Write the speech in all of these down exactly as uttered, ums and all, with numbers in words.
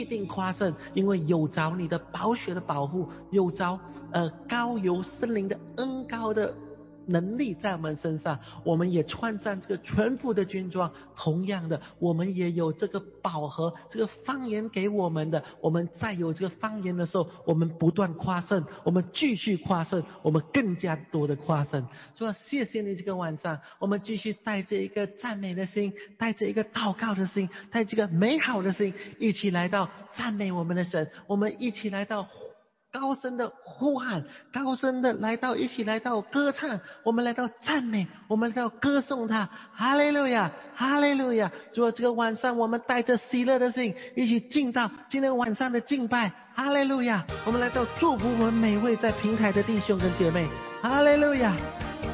必定夸胜，因为有着你的宝血的保护，有着呃高由森林的恩高的能力在我们身上，我们也穿上这个全副的军装。同样的，我们也有这个宝盒，这个方言给我们的，我们在有这个方言的时候，我们不断夸胜，我们继续夸胜，我们更加多的夸胜。主啊，谢谢你这个晚上，我们继续带着一个赞美的心，带着一个祷告的心，带着一个美好的心，一起来到赞美我们的神，我们一起来到高声的呼喊，高声的来到，一起来到歌唱，我们来到赞美，我们来到歌颂他。哈利路亚，哈利路亚。主啊，这个晚上我们带着喜乐的心，一起进到今天晚上的敬拜。哈利路亚，我们来到祝福我们每位在平台的弟兄跟姐妹。哈利路亚。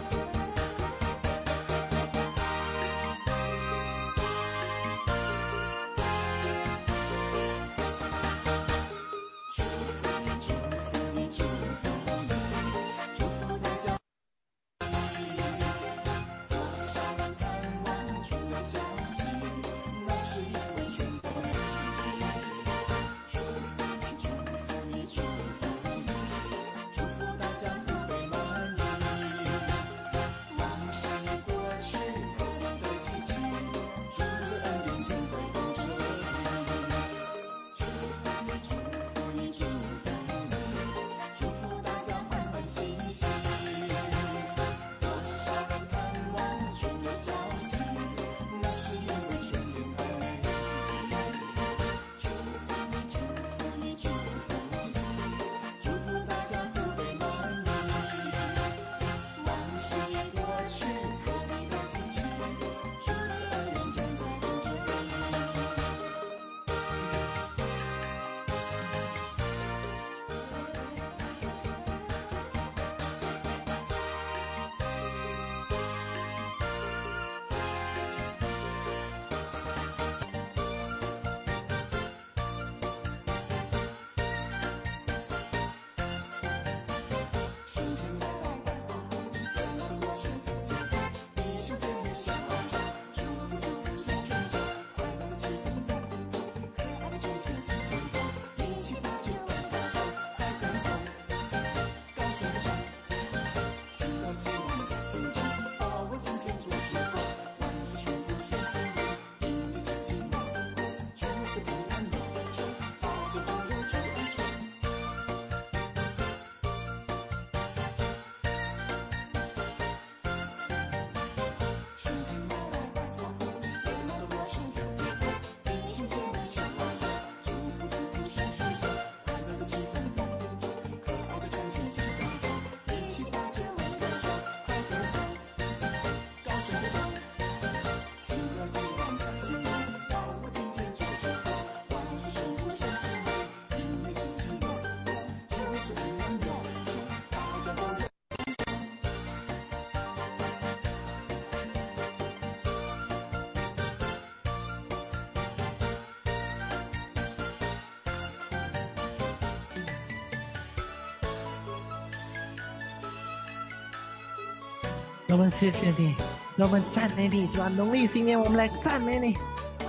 我们谢谢你，我们赞美你，主啊，农历新年我们来赞美你。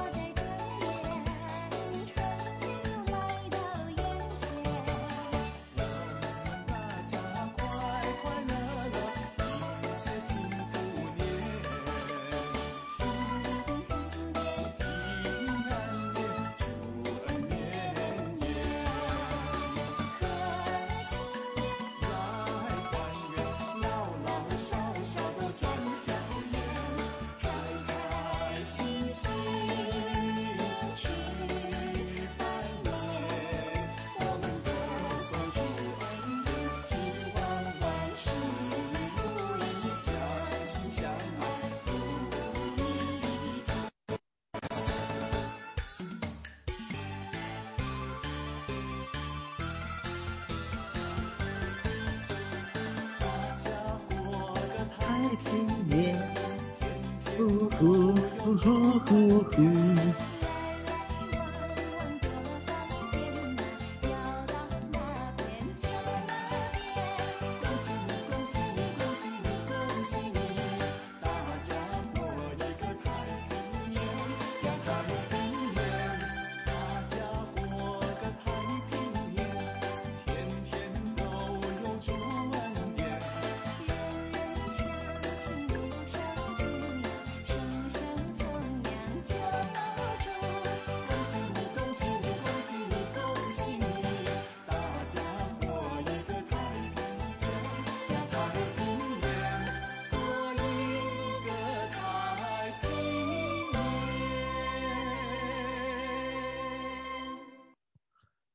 呼呼呼呼呼。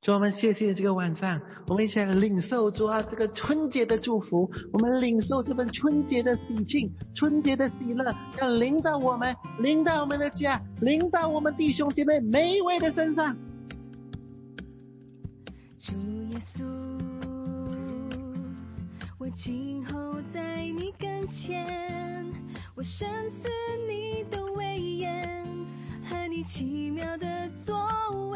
主，我们谢谢这个晚上，我们一起来领受主啊这个春节的祝福，我们领受这份春节的喜庆，春节的喜乐，要临到我们，临到我们的家，临到我们弟兄姐妹每一位的身上。 主耶稣，我今后在你跟前，我深思你的威严和你奇妙的作为。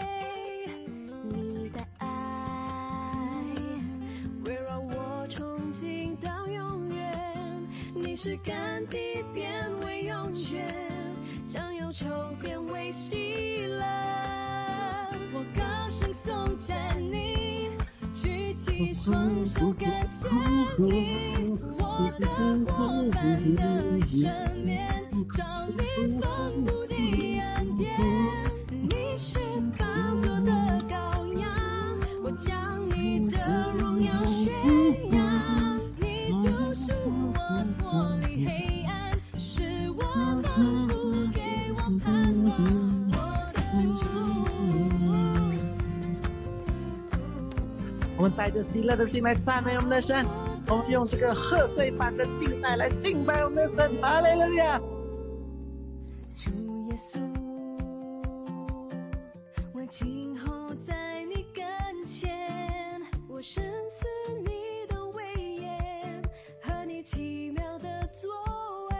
是干地变为永远，将忧愁变为喜乐。我高声颂赞你，举起双手感谢你，我的伙伴的生命，照你丰富的恩典。你是宝座的羔羊，我将你的荣耀宣扬。你救赎我脱离黑暗，使我蒙福给我盼望，我的主。 我们带着喜乐的心来赞美我们的神，我们用这个贺岁版的敬拜来敬拜我们的神。哈利路亚！ 主耶稣，我今后在你跟前，我深思你的威严和你奇妙的作为。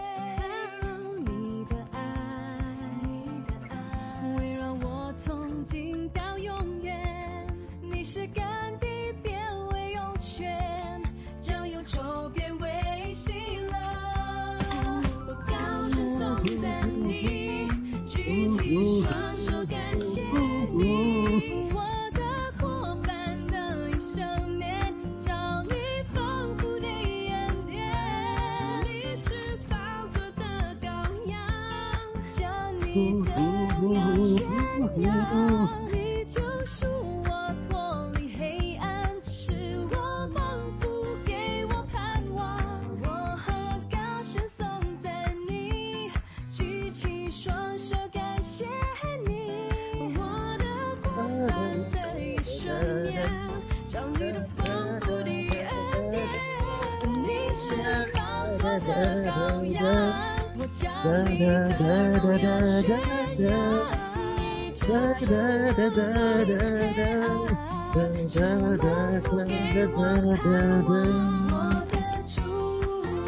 你的爱围绕我从今到永远，你是干地变为涌泉，将忧愁变为喜乐。我高声颂赞你，举起双手感谢你，我的伙伴的一生面，照你丰富的恩典。你是宝座的羔羊，将你的荣耀宣扬。你救赎我脱离黑暗，使我蒙福给我盼望。我和高声颂赞你，举起双手感谢你，我的伙伴的一生年，照你的丰富的恩典。你是宝座的羔羊，我将你的荣耀宣扬。你救赎我脱离黑暗，使我蒙福给我盼望，我的主。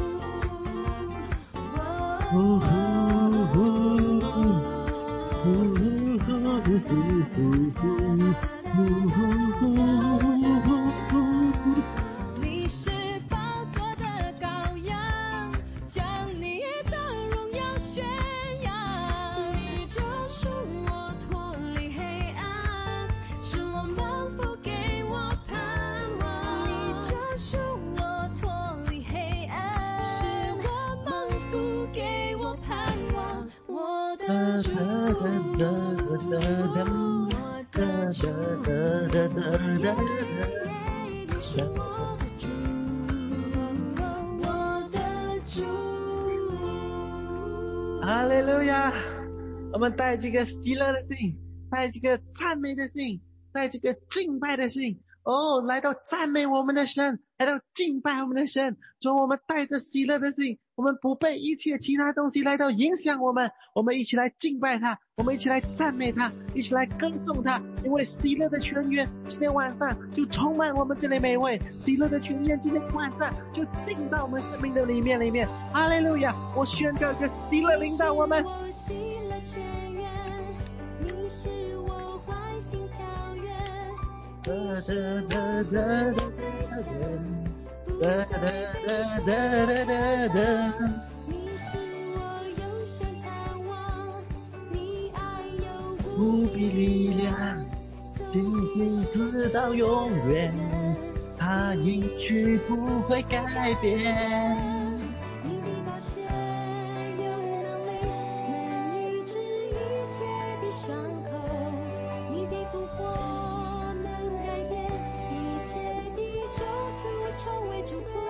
你是宝座的羔羊，将你的荣耀宣扬。你救赎我脱离黑暗，使我蒙福给我盼望。你救赎我脱离黑暗，使我蒙福给我盼望。我的主，我的主。你是我的主，我的主。 哈利路亚！我们带这个喜乐的心，带这个赞美的心，带这个敬拜的心，哦，来到赞美我们的神，来到敬拜我们的神。主，我们带着喜乐的心，我们不被一切其他东西来到影响我们，我们一起来敬拜他，我们一起来赞美他，一起来歌颂他。因为喜乐的泉源今天晚上就充满我们这里每位，喜乐的泉源今天晚上就进到我们生命的里面里面。哈利路亚！我宣告一个喜乐领导我们。 喜乐泉源，你是我欢欣跳跃。 哒哒哒哒哒哒哒哒哒哒。 你是我永生盼望，你爱有无比力量，紧紧直到永远，他应许不会改变。 你的宝血有能力，能医治一切的伤口，你的复活能改变一切的咒诅，成为祝福。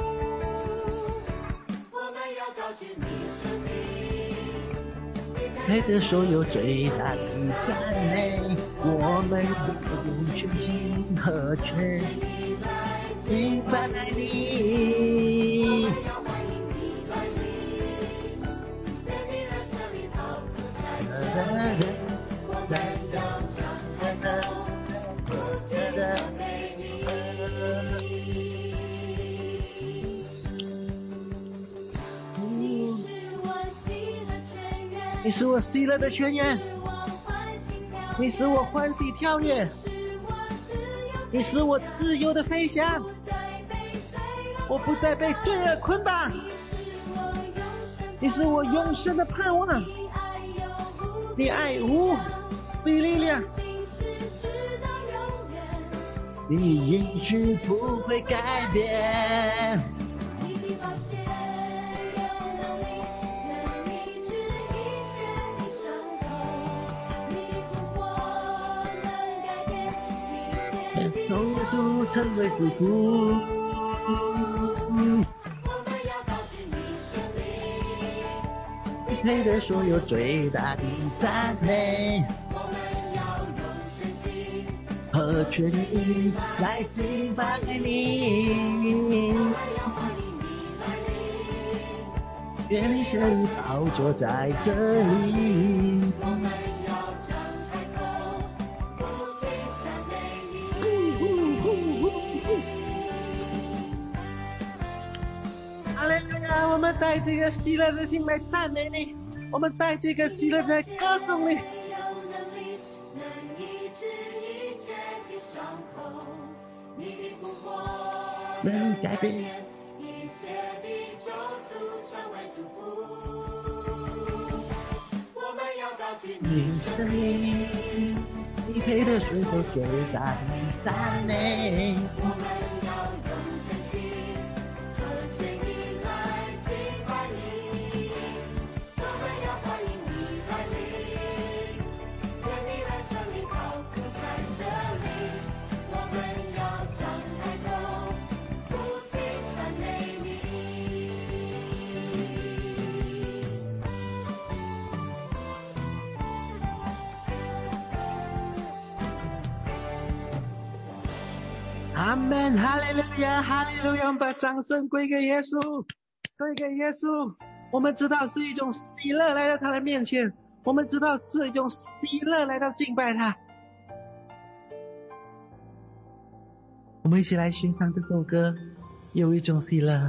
我们要高举你生命， 带着所有最大的赞美，我们用全心和全意敬拜你。你是我喜乐的泉源，你使我欢喜跳跃，你使我自由的飞翔，我不再被罪恶捆绑，你是我永生的盼望，你爱无比力量，你应许不会改变。从主成为祝福，你配得所有最大的赞美和权利来敬拜你。愿你神宝座在这里。我们带这个喜乐的心来赞美你，我们带这个喜乐在歌颂你。能改变一切的救主成为祝福，我们要高举你生命，你配得所有最大的赞美。我们要用真心和全意来敬拜你，我们要欢迎你来临，愿你来设立好处在这里，我们要张开口不停赞美你。阿门，哈利路亚，哈利路亚！我们把掌声归给耶稣，归给耶稣。我们知道是一种喜乐来到他的面前，我们知道是一种喜乐来到敬拜他。我们一起来欣赏这首歌，有一种喜乐。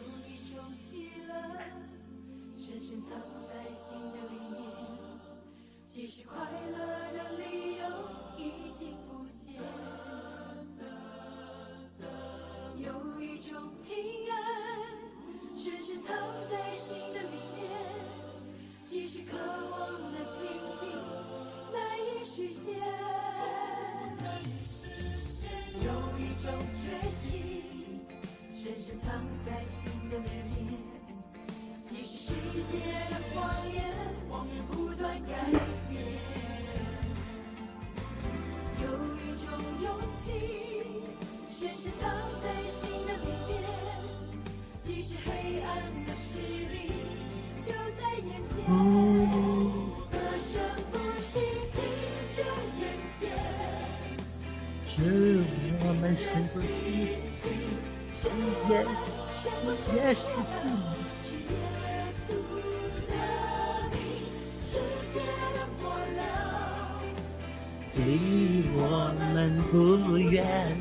是我们生活的耶稣，耶稣。离我们不远。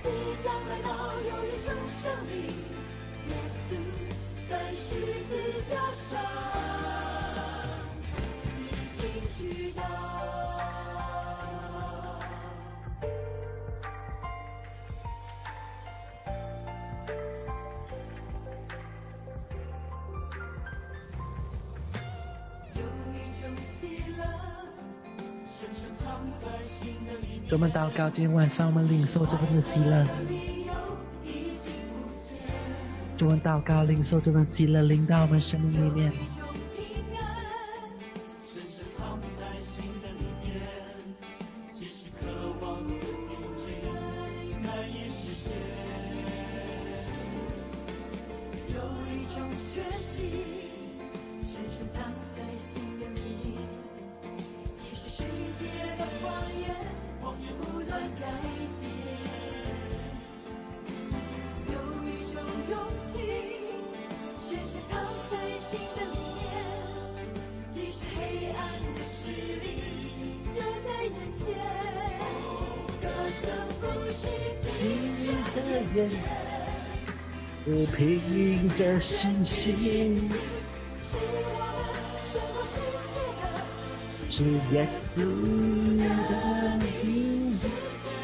我们祷告，今天晚上我们领受这份的喜乐。我们祷告，领受这份喜乐临到我们生命里面。 你的眼，我凭着信心，是耶稣的名字，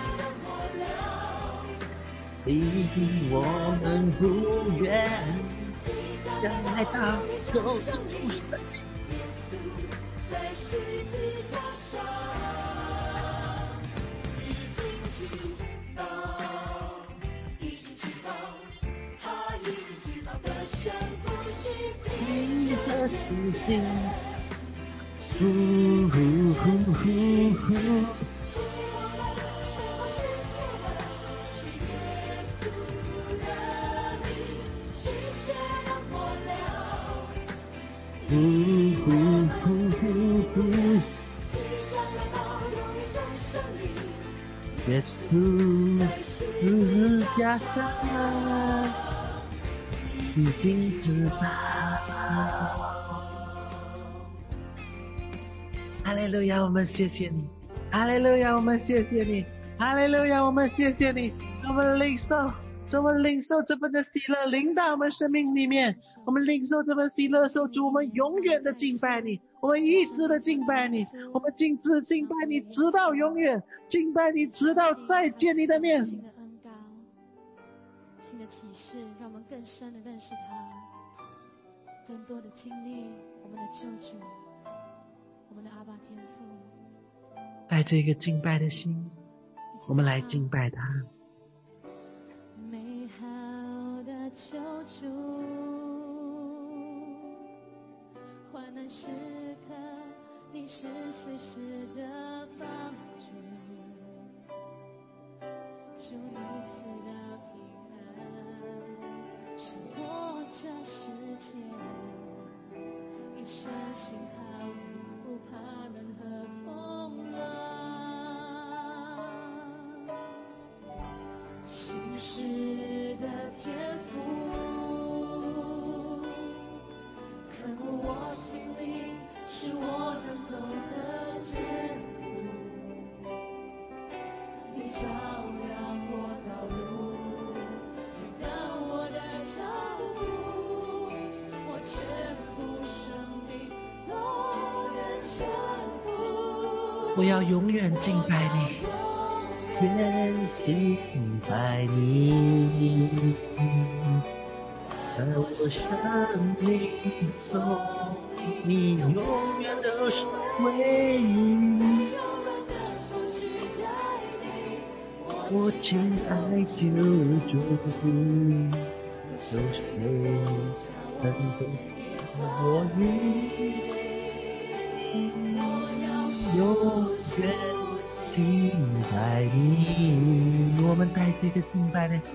离我们不远，将来到走出生命。你的信心，呼呼呼呼呼。呼呼呼呼呼，耶稣十架上已经知道。哈利路亚，我们谢谢你，哈利路亚，我们谢谢你，哈利路亚，我们谢谢你，我们领受，我们领受这份的喜乐临到我们生命里面，我们领受这份喜乐的时候，主，我们永远的敬拜你，我们一直的敬拜你，我们敬只敬拜你直到永远，敬拜你直到再见你的面。 新的恩膏，新的启示，让我们更深的认识他，更多的经历我们的救主，我们的阿爸天父。 带着一个敬拜的心，我们来敬拜他。 美好的救主，患难时刻你是随时的帮助，主你赐的平安胜过这世界，一生信靠你，不怕任何风浪。心事的天赋，刻骨我心里，是我能够的坚固。你照亮我道路，引导我的脚步，我全部生命都能全部。 我要永远敬拜你，全心拜你，在我生命中，你永远都是唯一。我亲爱救主，有谁能够我你？永远敬拜你，我们带这个敬拜的心，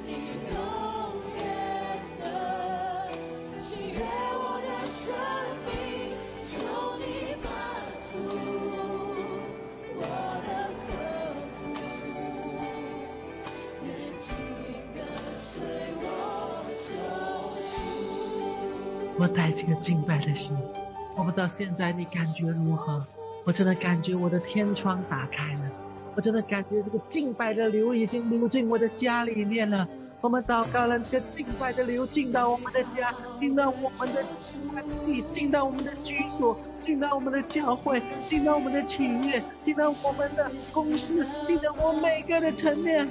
我带这个敬拜的心。我不知道现在你感觉如何，我真的感觉我的天窗打开了，我真的感觉这个敬拜的流已经流进我的家里面了。我们祷告了，这个敬拜的流进到我们的家，进到我们的关系，进到我们的居所，进到我们的教会，进到我们的企业，进到我们的公司，进到我们每个的层面。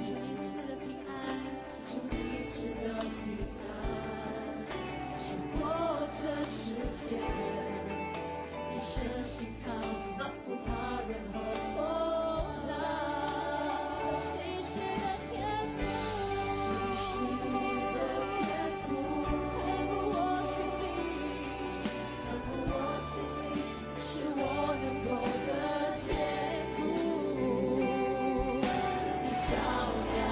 照亮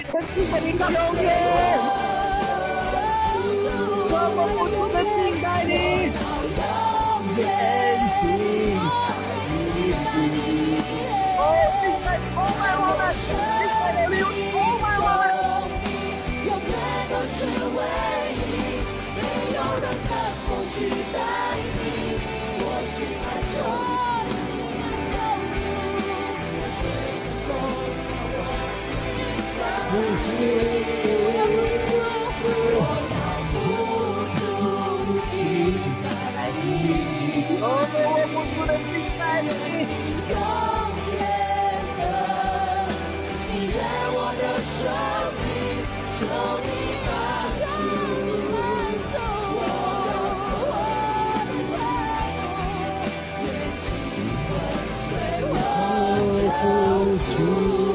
的敬拜你到永远。我不住的敬拜你，永远敬拜你。哦，敬拜充满我们，敬拜的灵充满我们。 永远都是唯一，没有人能够取代你。我敬爱救主，我谁能够将我离开？我要不住敬拜你， 哦，我不住的敬拜你， 永远的喜悦我的生命，求你帮助我的我愿紧跟随我不住。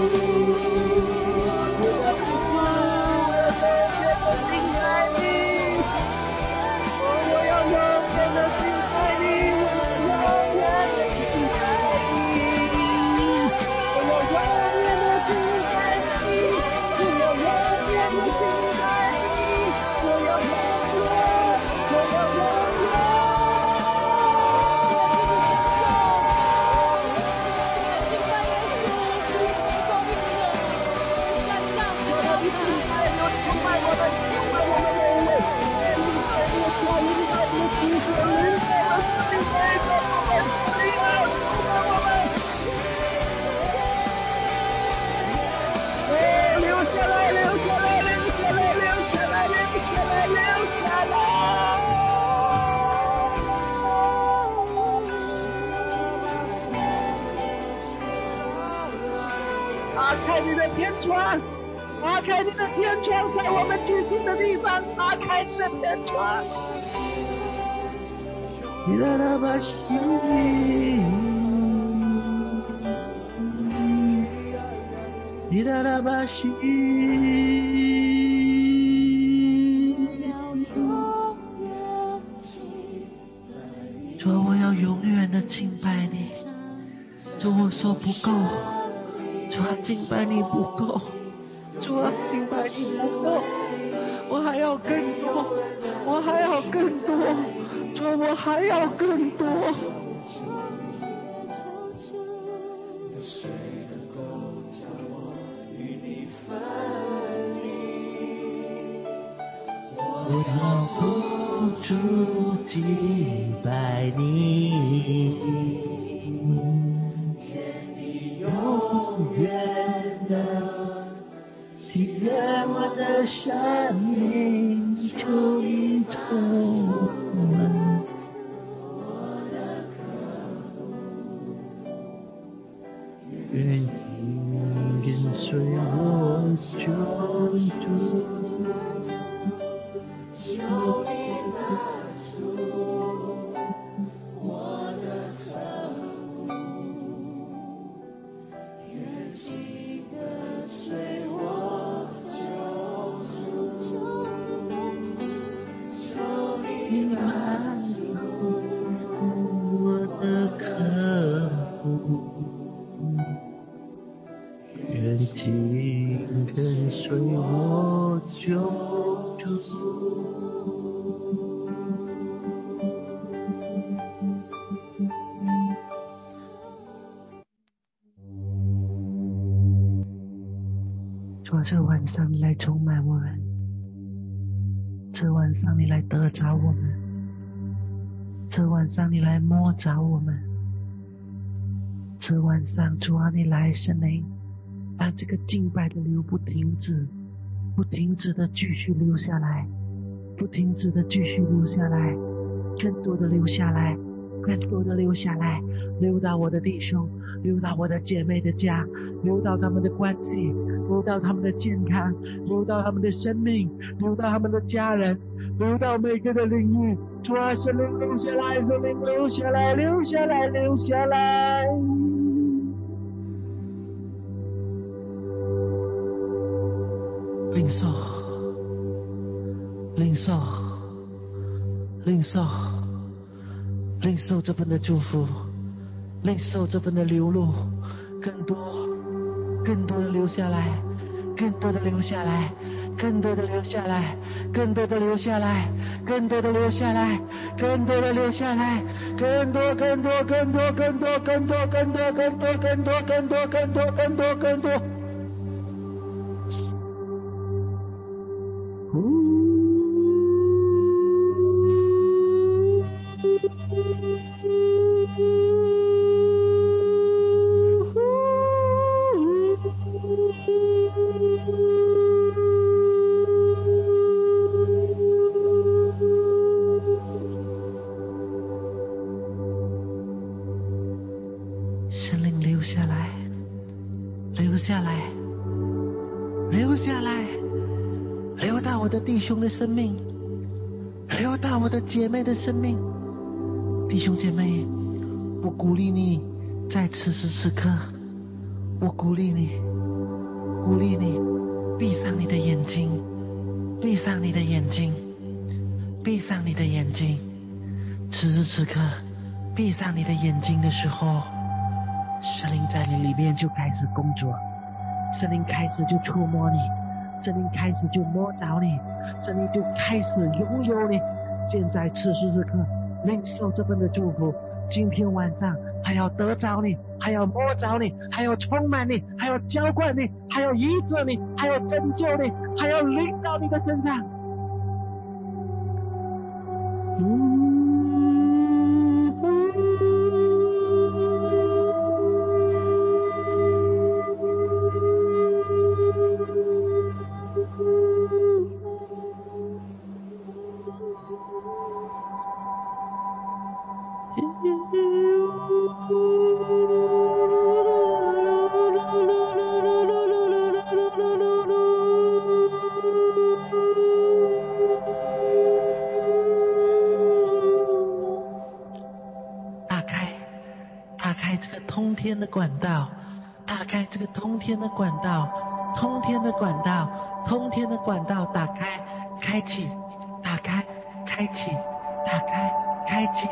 打开你的天窗，打开你的天窗，在我们居住的地方，打开你的天窗。你的那么心，你的那么心， 主啊，我要永远的敬拜你。主，我说不够。主啊，敬拜你不够，主啊，敬拜你不够，我还要更多，我还要更多，主啊，我还要更多。我要不住敬拜你。永远的喜悦我的生命，求你充满我的渴慕，愿你跟随我救主，求你拿出我的渴慕。随我救主，求你满足我的渴慕，愿紧跟随我救主。主啊，这晚上你来充满我们，这晚上你来得着我们，这晚上你来摸着我们，这晚上主啊，你来圣灵，让这个敬拜的流不停止，不停止的继续流下来，不停止的继续流下来，更多的流下来，更多的流下来，流到我的弟兄，流到我的姐妹的家，流到他们的关系，流到他们的健康，流到他们的生命，流到他们的家人，流到每个的领域。主啊，圣灵流下来，圣灵流下来，流下来，流下来。领受，领受，领受，领受这份的祝福，领受这份的流露，更多，更多的流下来， 更多的留下来，更多的留下来，更多的留下来，更多的留下来，更多的留下来，更多更多更多更多更多更多更多更多更多更多更多更多。神灵留下来，留下来，留下来，流到我的弟兄的生命，流到我的姐妹的生命。弟兄姐妹，我鼓励你，在此时此刻，我鼓励你，鼓励你，闭上你的眼睛，闭上你的眼睛，闭上你的眼睛。此时此刻，闭上你的眼睛的时候，神灵在你里面就开始工作，神灵开始就触摸你，神灵开始就摸着你，神灵就开始拥有你。现在此时此刻，领受这份的祝福。今天晚上还要得着你，还要摸着你，还要充满你，还要浇灌你，还要医治你，还要拯救你，还要临到你的身上。嗯通天的管道，打开这个通天的管道，通天的管道，通天的管道，打开，开启，打开，开启，打开，开启。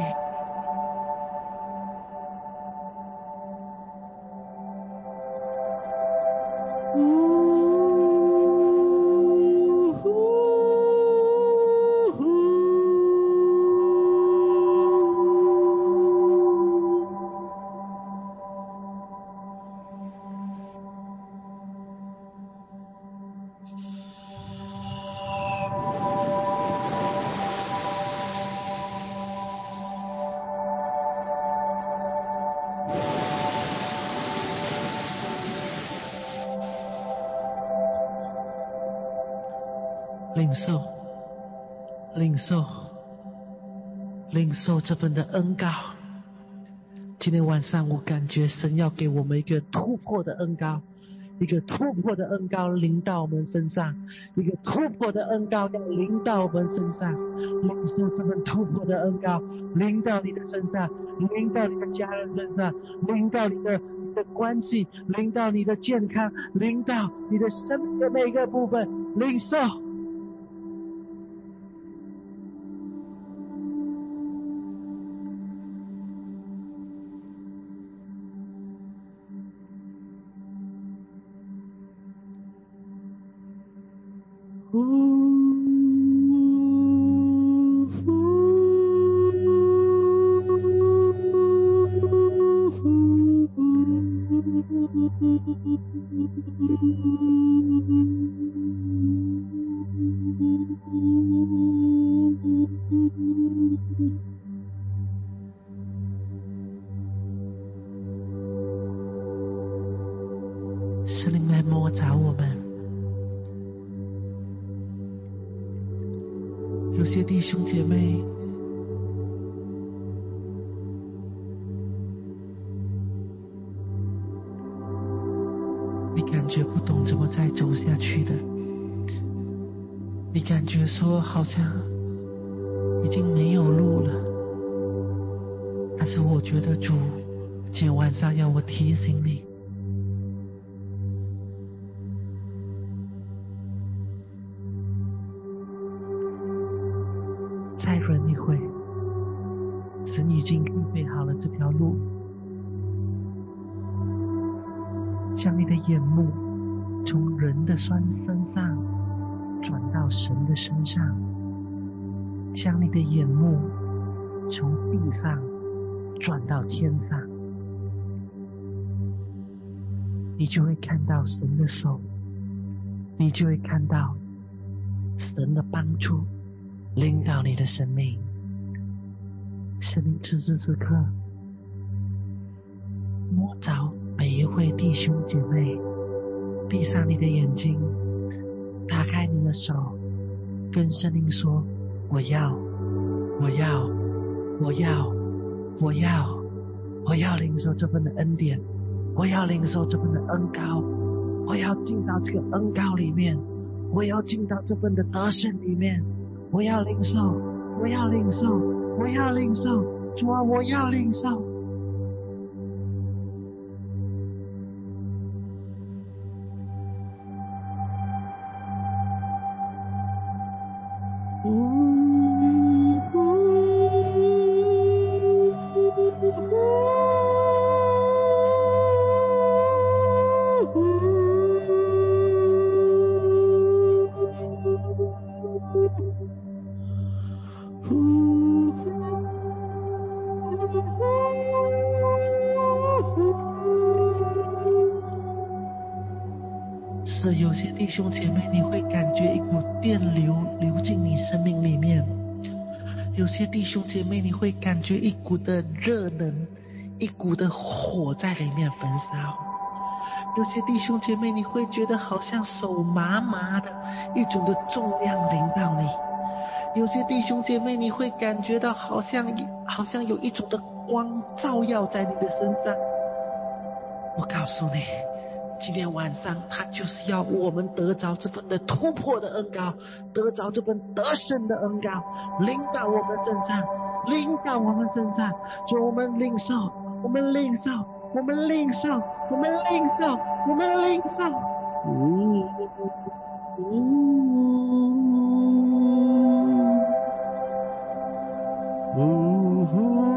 领受，领受，领受这份的恩膏。今天晚上我感觉神要给我们一个突破的恩膏，一个突破的恩膏临到我们身上，一个突破的恩膏要临到我们身上。领受这份突破的恩膏临到你的身上，临到你的家人身上，临到你的你的关系，临到你的健康，临到你的生命的每一个部分。领受。神灵来摸着我们，有些弟兄姐妹，你感觉不懂怎么再走下去的，你感觉说好像已经没有路了，但是我觉得主今天晚上要我提醒你，再忍一会，神已经预备好了这条路，将你的眼目从人的身身上转到神的身上，将你的眼目从地上转到天上，你就会看到神的手，你就会看到神的帮助领导你的生命。圣灵此时此刻摸着每一位弟兄姐妹，闭上你的眼睛，打开你的手，跟圣灵说：我要我要我要我要我要领受这份的恩典，我要领受这份的恩膏，我要进到这个恩膏里面，我要进到这份的得胜里面，我要领受我要领受我要领受，主啊，我要领受。是有些弟兄姐妹，你会感觉一股电流流进你生命里面；有些弟兄姐妹，你会感觉一股的热能，一股的火在里面焚烧；有些弟兄姐妹，你会觉得好像手麻麻的，一种的重量临到你；有些弟兄姐妹，你会感觉到好像好像有一种的光照耀在你的身上。我告诉你，今天晚上他就是要我们得着这份的突破的恩膏，得着这份得胜的恩膏，临到我们身上，临到我们身上，就我们领受，我们领受，我们领受，我们领受，我们领受。嗯嗯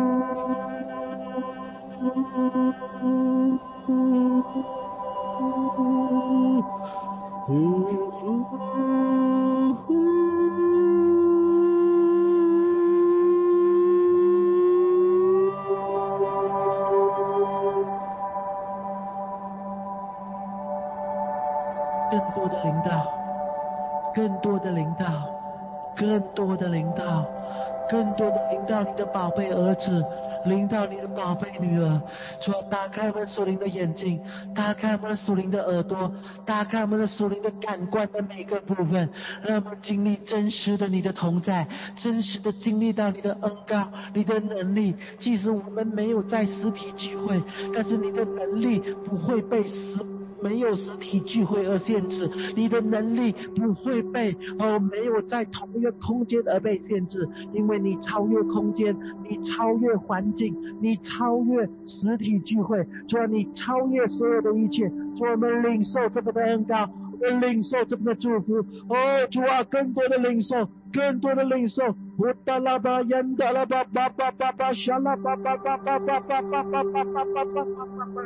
更多的领导，更多的领导，更多的领导，更多的领导你的宝贝儿子，领导你的宝贝女儿。主要打开我们属灵的眼睛，打开我们属灵的耳朵，打开我们的属灵的感官的每个部分，让我们经历真实的你的同在，真实的经历到你的恩膏，你的能力。即使我们没有在实体聚会，但是你的能力不会被实没有实体聚会而限制，你的能力不会被哦没有在同一个空间而被限制，因为你超越空间，你超越环境，你超越实体聚会，主啊，你超越所有的一切。主啊，我们领受这个的恩膏，我们领受这个的祝福。哦，主啊，更多的领受，更多的领受。我达拉巴恩达拉巴巴巴巴巴沙拉巴巴巴巴巴巴巴巴巴巴巴巴巴巴。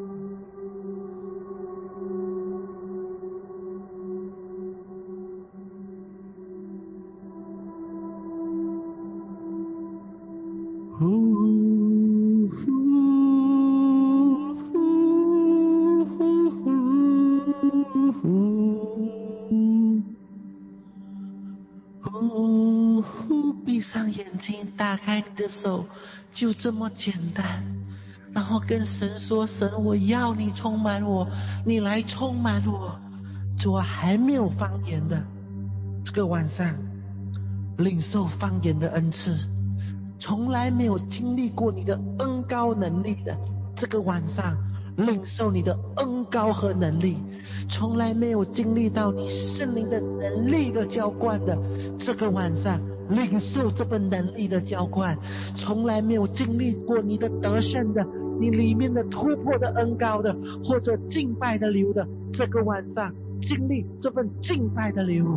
闭上眼睛，打开你的手，就这么简单，然后跟神说：神，我要你充满我，你来充满我。主啊，还没有方言的这个晚上，领受方言的恩赐，从来没有经历过你的恩膏能力的这个晚上，领受你的恩膏和能力，从来没有经历到你圣灵的能力的浇灌的这个晚上，领受这份能力的浇灌，从来没有经历过你的得胜的，你里面的突破的恩膏的，或者敬拜的流的，这个晚上经历这份敬拜的流。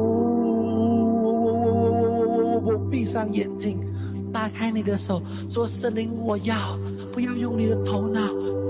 我闭上眼睛，打开你的手，说：圣灵，我要，不要用你的头脑，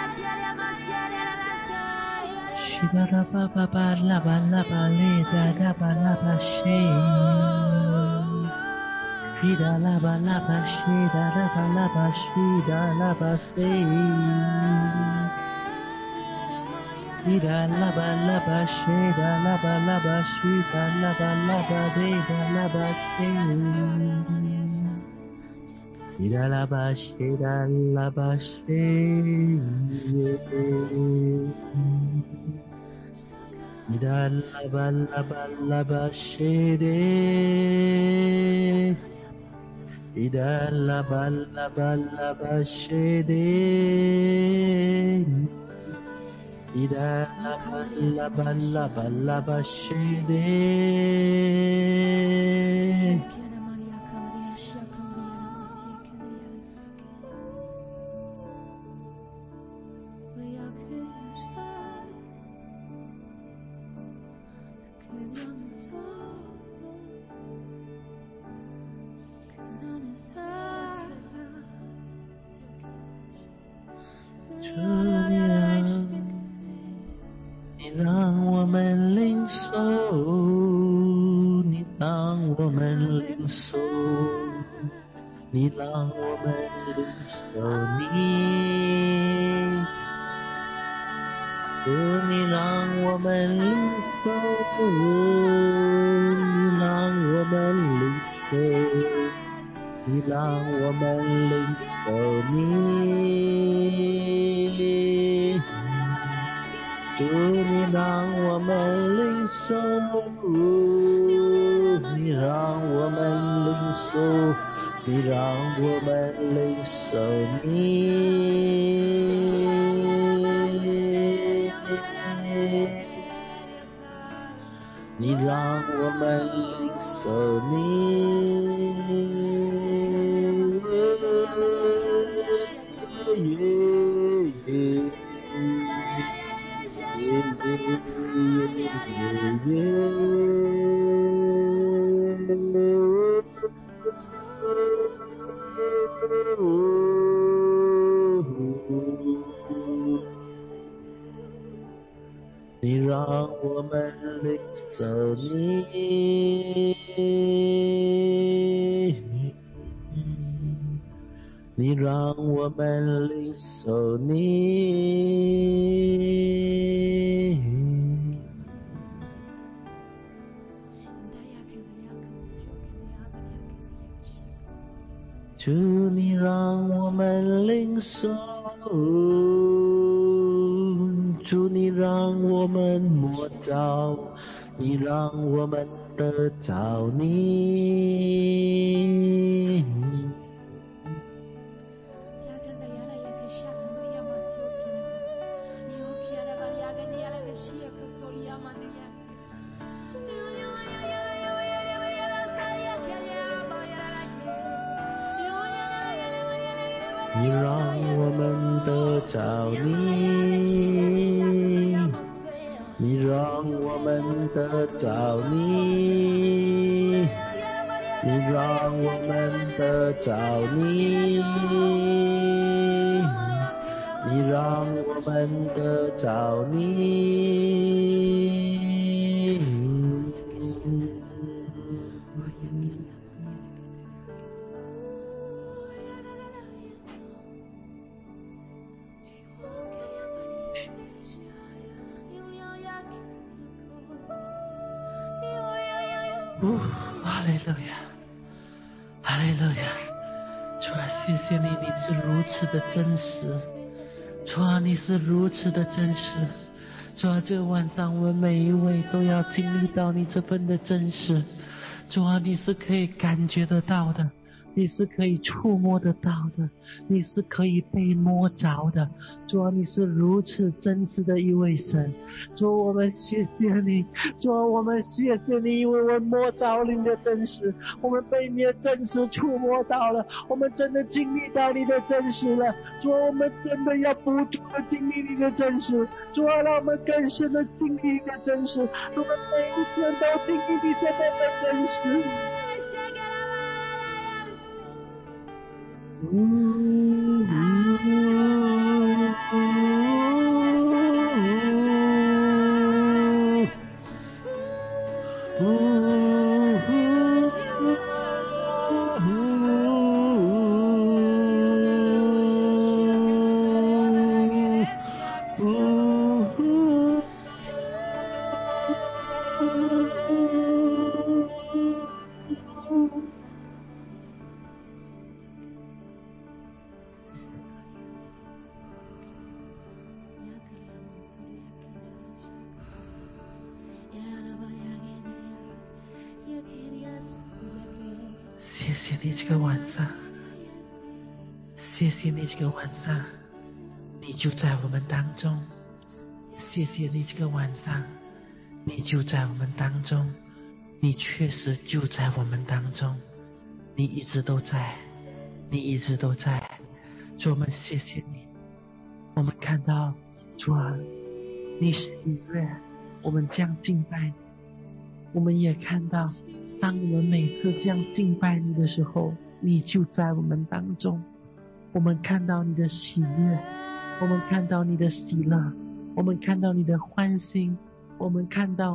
西达拉巴巴巴拉巴拉巴嘞达拉巴拉巴西，西达拉巴拉巴西达拉巴拉巴西达拉巴西，西达拉巴拉巴西达拉巴拉巴西达拉巴拉巴嘞达拉巴西。西达拉巴西达拉巴西，西达拉巴拉巴拉巴西的，西达拉巴拉巴拉巴西的，西达拉巴拉巴拉巴拉巴西的。你让我们领受你，你让我们领受你。主，你让我们领受，主，你让我们摸着，你让我们得着你。你让我们得着你，你让我们得着你，你让我们得着你，你让我们得着你。哦，哈利路亚，哈利路亚！主啊，谢谢你，你是如此的真实。主啊，你是如此的真实。主啊，这个晚上我们每一位都要经历到你这份的真实。主啊，你是可以感觉得到的，你是可以触摸得到的，你是可以被摸着的。主啊，你是如此真实的一位神。主啊，我们谢谢你。主啊，我们谢谢你，因为我们摸着你的真实，我们被你的真实触摸到了，我们真的经历到你的真实了。主啊，我们真的要不住的经历你的真实。主啊，让我们更深的经历你的真实，我们每一天都经历你这份的真实。嗯嗯嗯你这个晚上，谢谢你这个晚上，你就在我们当中。谢谢你这个晚上，你就在我们当中，你确实就在我们当中，你一直都在，你一直都在。主，我们谢谢你。我们看到主啊，你是喜悦，我们这样敬拜你。我们也看到，当我们每次这样敬拜你的时候，你就在我们当中。我们看到你的喜悦，我们看到你的喜乐，我们看到你的欢欣，我们看到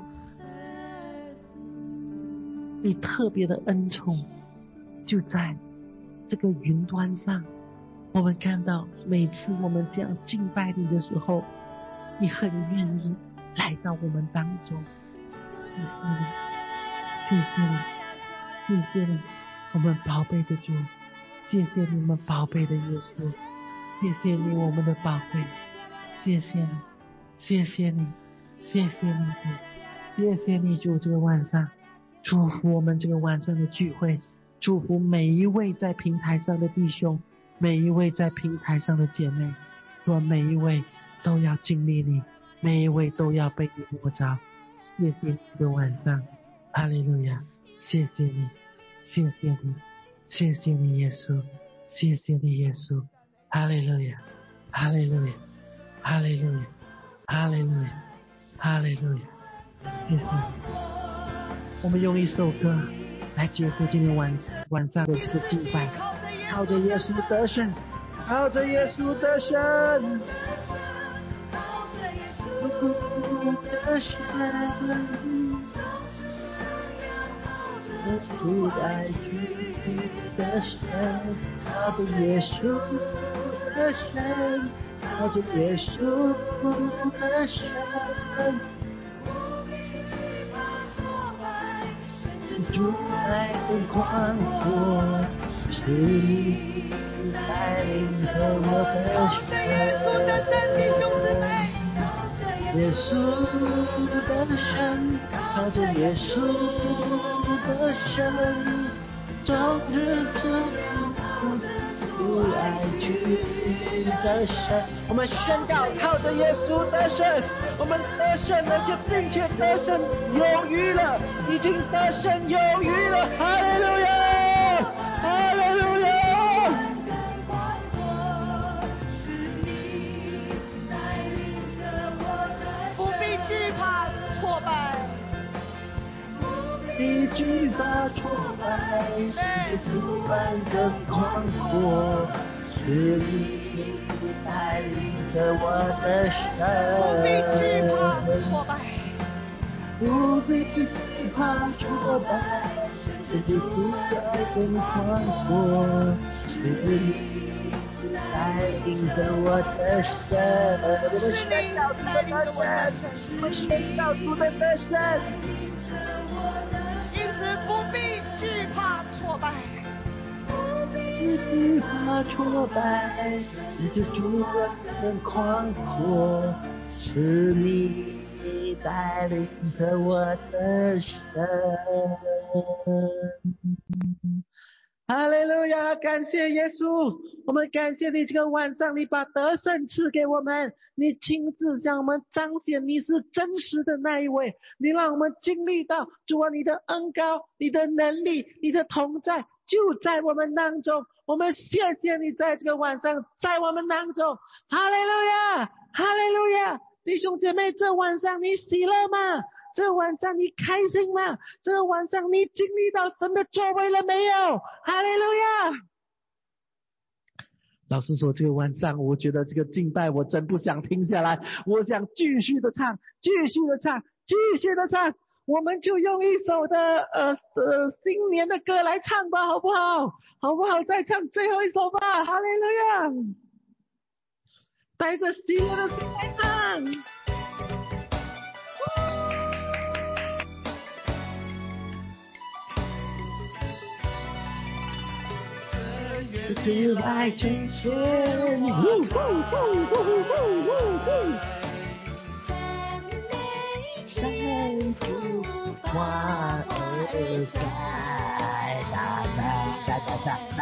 你特别的恩宠就在这个云端上。我们看到每次我们这样敬拜你的时候，你很愿意来到我们当中。谢谢你，谢谢你，谢谢你，我们宝贝的主，谢谢你们宝贝的耶稣，谢谢你我们的宝贝，谢谢你，谢谢你，谢谢你主，谢谢你主，这个晚上祝福我们这个晚上的聚会，祝福每一位在平台上的弟兄，每一位在平台上的姐妹，说每一位都要经历你，每一位都要被你摸着。谢谢你这个晚上，哈利路亚，谢谢你，谢谢你，谢谢你耶稣，谢谢你耶稣，哈利路亚，哈利路亚，哈利路亚，哈利路亚，哈利路亚，谢谢你。我们用一首歌来结束今天晚晚上的这个敬拜，靠着耶稣得胜，靠着耶稣得胜，得胜，主爱去得胜，靠着耶稣得胜，靠着耶稣得胜。主爱更宽阔，是你带领着我的神。耶稣的神，靠着耶稣的神，终日祝福主爱去的神。我们宣告，靠着耶稣的神，我们得胜了，就并且得胜有余了，已经得胜有余了。哈利路亚，哈利路亚。你惧怕挫败，是主般的宽阔，是你带领着我的神。不必惧怕挫败，是主般的宽阔，是你带领着我的神。我们宣告主的得胜，我们宣告主的得胜。 不必惧怕挫败， 不必惧怕挫败，是主人宽阔，是你带领着我的神。哈利路亚，感谢耶稣，我们感谢你这个晚上你把得胜赐给我们，你亲自向我们彰显你是真实的那一位，你让我们经历到主啊，你的恩膏，你的能力，你的同在就在我们当中。我们谢谢你在这个晚上在我们当中。哈利路亚，哈利路亚。弟兄姐妹，这晚上你喜乐吗？这晚上你开心吗？这晚上你经历到神的作为了没有？哈利路亚。老实说，这个晚上我觉得这个敬拜我真不想停下来，我想继续的唱，继续的唱，继续的唱。我们就用一首的呃呃新年的歌来唱吧，好不好？好不好？再唱最后一首吧。哈利路亚，带着喜乐的心来唱。主来成全，呜呼呼呼呼呼呼，山主花儿开，哒哒哒哒